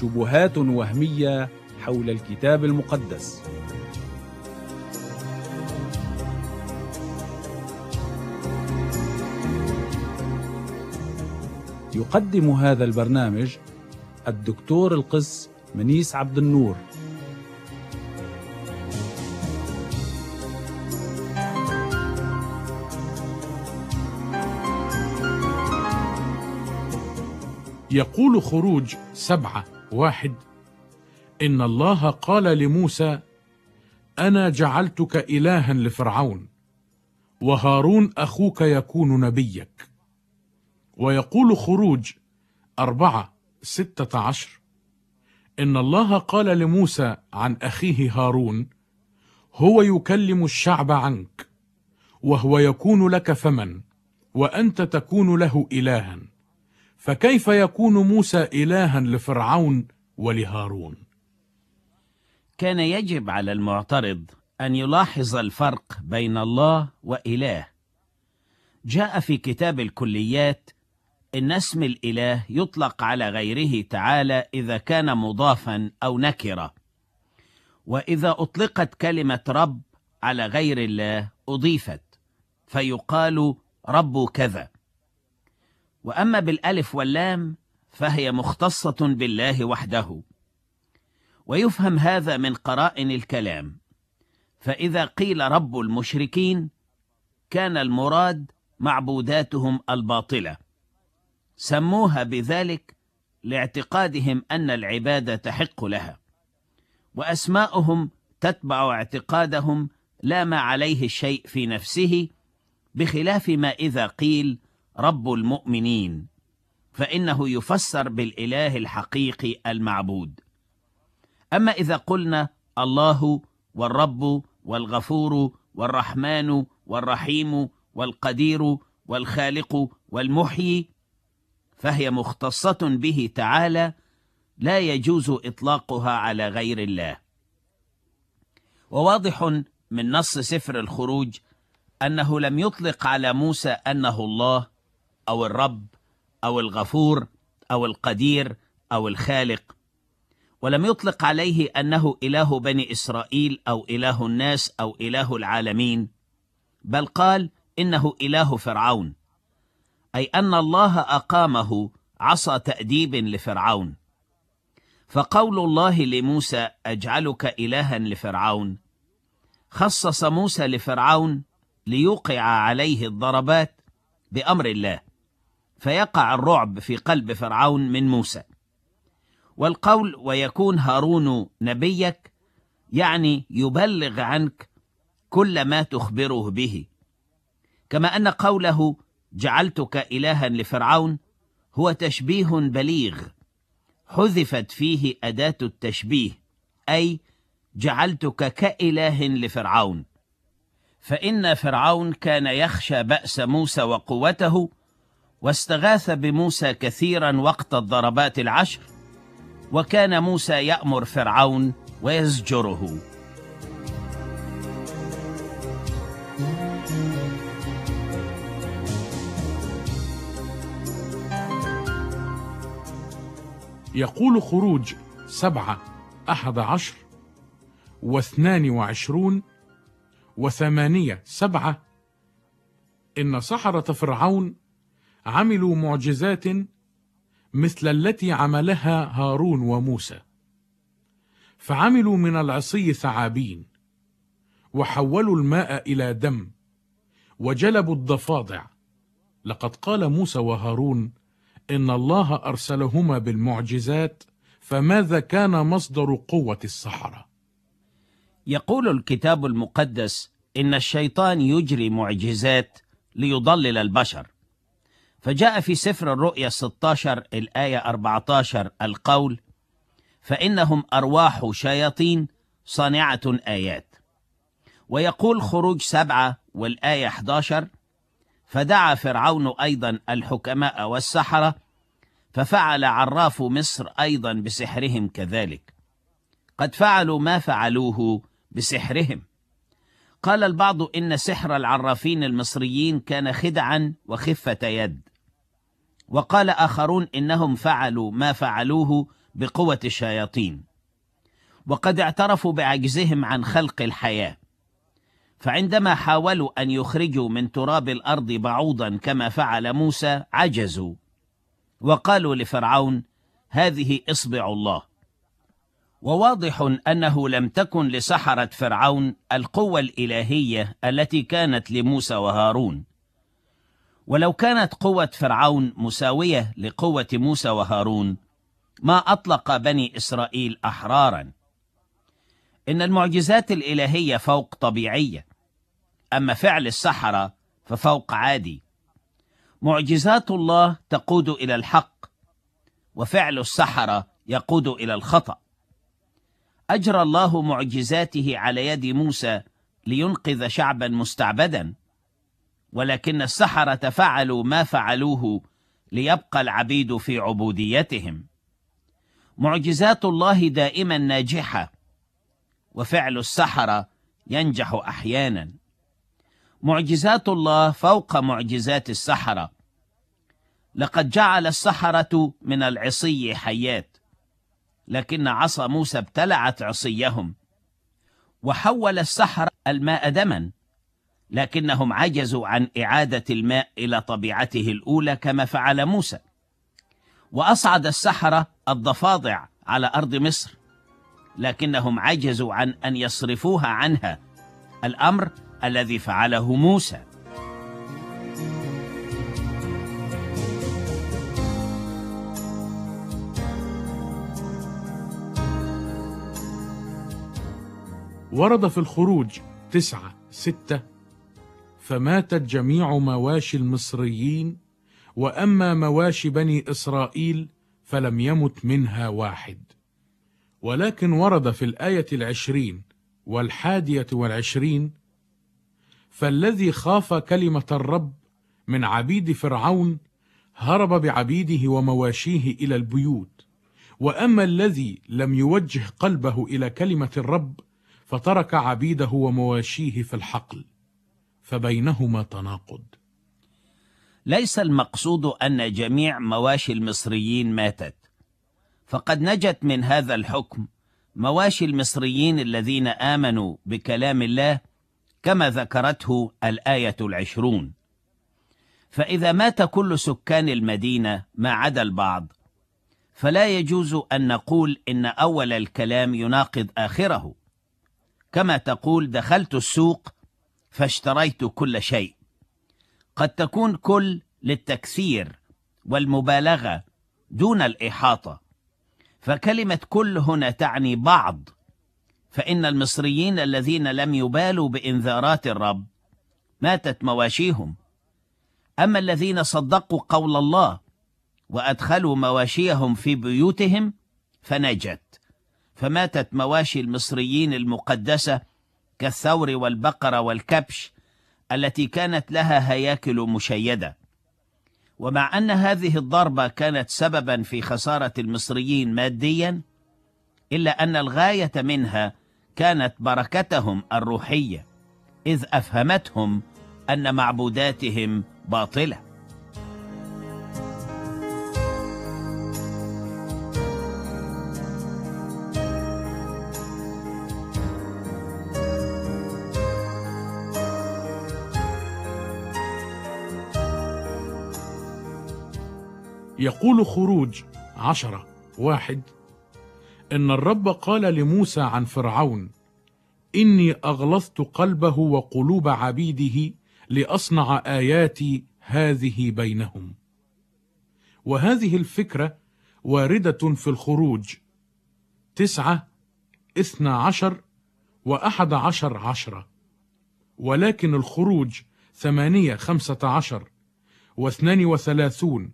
شبهات وهمية حول الكتاب المقدس. يقدم هذا البرنامج الدكتور القس منيس عبد النور. يقول خروج 7:1: إن الله قال لموسى: أنا جعلتك إلها لفرعون، وهارون أخوك يكون نبيك. ويقول خروج 4:16: إن الله قال لموسى عن أخيه هارون: هو يكلم الشعب عنك، وهو يكون لك فمًا، وأنت تكون له إلها. فكيف يكون موسى إلها لفرعون ولهارون؟ كان يجب على المعترض أن يلاحظ الفرق بين الله وإله. جاء في كتاب الكليات إن اسم الإله يطلق على غيره تعالى إذا كان مضافا أو نكرة، وإذا أطلقت كلمة رب على غير الله أضيفت، فيقال رب كذا. وأما بالألف واللام فهي مختصة بالله وحده. ويفهم هذا من قرائن الكلام، فإذا قيل رب المشركين كان المراد معبوداتهم الباطلة، سموها بذلك لاعتقادهم أن العبادة تحق لها، وأسماؤهم تتبع اعتقادهم لا ما عليه الشيء في نفسه، بخلاف ما إذا قيل رب المؤمنين فإنه يفسر بالإله الحقيقي المعبود. أما إذا قلنا الله والرب والغفور والرحمن والرحيم والقدير والخالق والمحيي، فهي مختصة به تعالى، لا يجوز إطلاقها على غير الله. وواضح من نص سفر الخروج أنه لم يطلق على موسى أنه الله أو الرب أو الغفور أو القدير أو الخالق، ولم يطلق عليه أنه إله بني إسرائيل أو إله الناس أو إله العالمين، بل قال إنه إله فرعون، أي أن الله أقامه عصا تأديب لفرعون. فقول الله لموسى أجعلك إلها لفرعون خصص موسى لفرعون ليوقع عليه الضربات بأمر الله، فيقع الرعب في قلب فرعون من موسى. والقول ويكون هارون نبيك يعني يبلغ عنك كل ما تخبره به، كما أن قوله جعلتك إلها لفرعون هو تشبيه بليغ حذفت فيه أداة التشبيه، أي جعلتك كإله لفرعون، فإن فرعون كان يخشى بأس موسى وقوته، واستغاث بموسى كثيرا وقت الضربات ال10، وكان موسى يأمر فرعون ويزجره. يقول خروج 7:11 و22 و8:7: إن سحرة فرعون عملوا معجزات مثل التي عملها هارون وموسى، فعملوا من العصي ثعابين، وحولوا الماء إلى دم، وجلبوا الضفادع. لقد قال موسى وهارون إن الله أرسلهما بالمعجزات، فماذا كان مصدر قوة السحرة؟ يقول الكتاب المقدس إن الشيطان يجري معجزات ليضلل البشر، فجاء في سفر الرؤيا 16 الآية 14 القول: فإنهم أرواح شياطين صانعة آيات. ويقول خروج 7 والآية 11: فدعا فرعون أيضا الحكماء والسحرة، ففعل عراف مصر أيضا بسحرهم كذلك. قد فعلوا ما فعلوه بسحرهم. قال البعض إن سحر العرافين المصريين كان خدعا وخفة يد، وقال آخرون إنهم فعلوا ما فعلوه بقوة الشياطين، وقد اعترفوا بعجزهم عن خلق الحياة. فعندما حاولوا أن يخرجوا من تراب الأرض بعوضا كما فعل موسى عجزوا، وقالوا لفرعون: هذه إصبع الله. وواضح أنه لم تكن لسحرة فرعون القوة الإلهية التي كانت لموسى وهارون. ولو كانت قوة فرعون مساوية لقوة موسى وهارون ما أطلق بني إسرائيل أحرارا. إن المعجزات الإلهية فوق طبيعية، أما فعل السحرة ففوق عادي. معجزات الله تقود إلى الحق، وفعل السحرة يقود إلى الخطأ. أجرى الله معجزاته على يد موسى لينقذ شعبا مستعبدا، ولكن السحرة فعلوا ما فعلوه ليبقى العبيد في عبوديتهم. معجزات الله دائما ناجحة، وفعل السحرة ينجح أحيانا. معجزات الله فوق معجزات السحرة. لقد جعل السحرة من العصي حيات، لكن عصا موسى ابتلعت عصيهم. وحول السحرة الماء دما، لكنهم عجزوا عن إعادة الماء إلى طبيعته الأولى كما فعل موسى. وأصعد السحرة الضفادع على أرض مصر، لكنهم عجزوا عن أن يصرفوها عنها، الأمر الذي فعله موسى. ورد في الخروج 9:6: فماتت جميع مواشي المصريين، وأما مواشي بني إسرائيل فلم يمت منها واحد. ولكن ورد في الآية 20 و21: فالذي خاف كلمة الرب من عبيد فرعون هرب بعبيده ومواشيه إلى البيوت، وأما الذي لم يوجه قلبه إلى كلمة الرب فترك عبيده ومواشيه في الحقل، فبينهما تناقض. ليس المقصود أن جميع مواشي المصريين ماتت، فقد نجت من هذا الحكم مواشي المصريين الذين آمنوا بكلام الله كما ذكرته الآية 20. فإذا مات كل سكان المدينة ما عدا البعض، فلا يجوز أن نقول إن أول الكلام يناقض آخره، كما تقول دخلت السوق فاشتريت كل شيء. قد تكون كل للتكثير والمبالغة دون الإحاطة، فكلمة كل هنا تعني بعض. فإن المصريين الذين لم يبالوا بإنذارات الرب ماتت مواشيهم، أما الذين صدقوا قول الله وأدخلوا مواشيهم في بيوتهم فنجت، فماتت مواشي المصريين المقدسة كالثور والبقرة والكبش التي كانت لها هياكل مشيدة. ومع أن هذه الضربة كانت سببا في خسارة المصريين ماديا، إلا أن الغاية منها كانت بركتهم الروحية، إذ أفهمتهم أن معبوداتهم باطلة. يقول خروج 10:1: إن الرب قال لموسى عن فرعون: إني أغلظت قلبه وقلوب عبيده لأصنع آياتي هذه بينهم. وهذه الفكرة واردة في الخروج 9:12 و11:10، ولكن الخروج 8:15 و32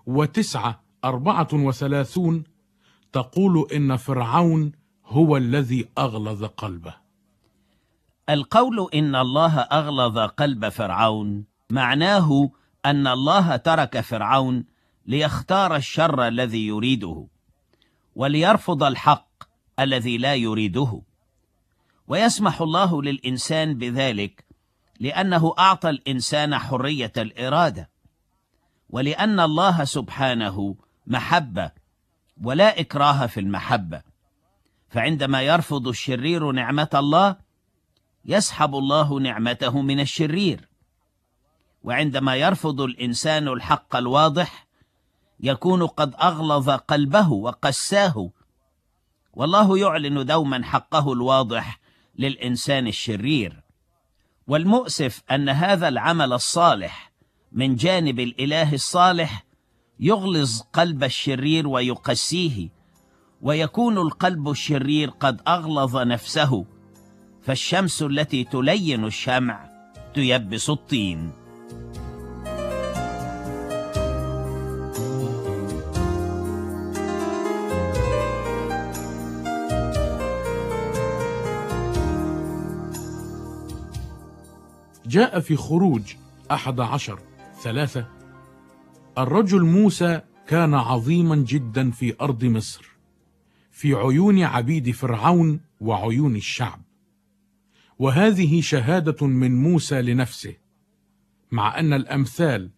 و9:34 تقول إن فرعون هو الذي أغلظ قلبه. القول إن الله أغلظ قلب فرعون معناه أن الله ترك فرعون ليختار الشر الذي يريده، وليرفض الحق الذي لا يريده. ويسمح الله للإنسان بذلك لأنه أعطى الإنسان حرية الإرادة، ولأن الله سبحانه محبة ولا إكراه في المحبة، فعندما يرفض الشرير نعمة الله يسحب الله نعمته من الشرير، وعندما يرفض الإنسان الحق الواضح يكون قد أغلظ قلبه وقساه، والله يعلن دوما حقه الواضح للإنسان الشرير. والمؤسف أن هذا العمل الصالح من جانب الإله الصالح يغلظ قلب الشرير ويقسيه، ويكون القلب الشرير قد أغلظ نفسه، فالشمس التي تلين الشمع تيبس الطين. جاء في خروج 11:3: الرجل موسى كان عظيما جدا في أرض مصر، في عيون عبيد فرعون وعيون الشعب. وهذه شهادة من موسى لنفسه، مع أن الأمثال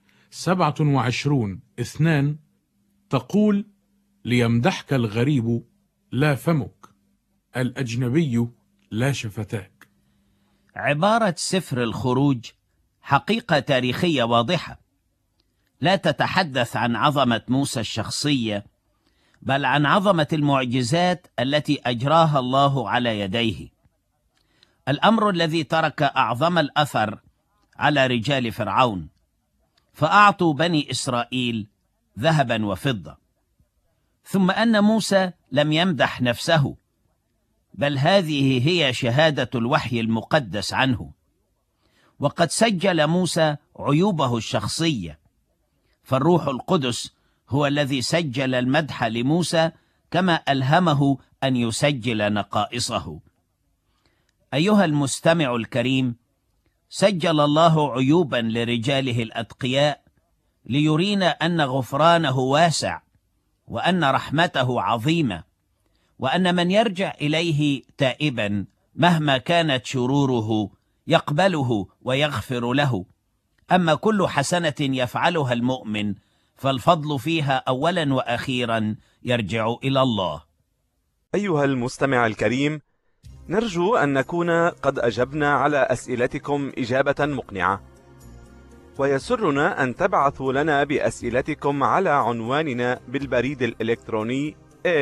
27:2 تقول: ليمدحك الغريب لا فمك، الأجنبي لا شفتاك. عبارة سفر الخروج حقيقة تاريخية واضحة، لا تتحدث عن عظمة موسى الشخصية، بل عن عظمة المعجزات التي أجراها الله على يديه، الأمر الذي ترك أعظم الأثر على رجال فرعون، فأعطوا بني إسرائيل ذهبا وفضة. ثم أن موسى لم يمدح نفسه، بل هذه هي شهادة الوحي المقدس عنه، وقد سجل موسى عيوبه الشخصية، فالروح القدس هو الذي سجل المدح لموسى كما ألهمه أن يسجل نقائصه. أيها المستمع الكريم، سجل الله عيوبا لرجاله الأتقياء ليرينا أن غفرانه واسع، وأن رحمته عظيمة، وأن من يرجع إليه تائبا مهما كانت شروره يقبله ويغفر له. أما كل حسنة يفعلها المؤمن فالفضل فيها أولا وأخيرا يرجع إلى الله. أيها المستمع الكريم، نرجو أن نكون قد أجبنا على أسئلتكم إجابة مقنعة، ويسرنا أن تبعثوا لنا بأسئلتكم على عنواننا بالبريد الإلكتروني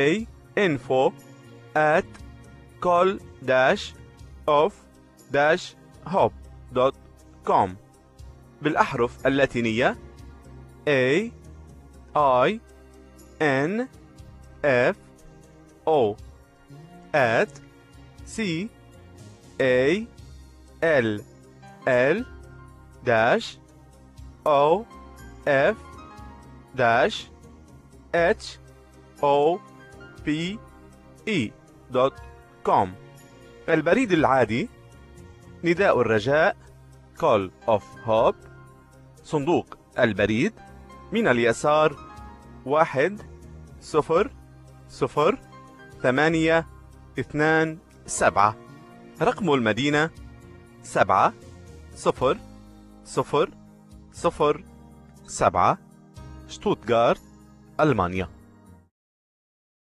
info@call-of-hope.com بالأحرف اللاتينية CALL-OF-HOPE.com. البريد العادي: نداء الرجاء Call of Hope، صندوق البريد من اليسار 1002827، رقم المدينة 70007، شتوتغارت، ألمانيا.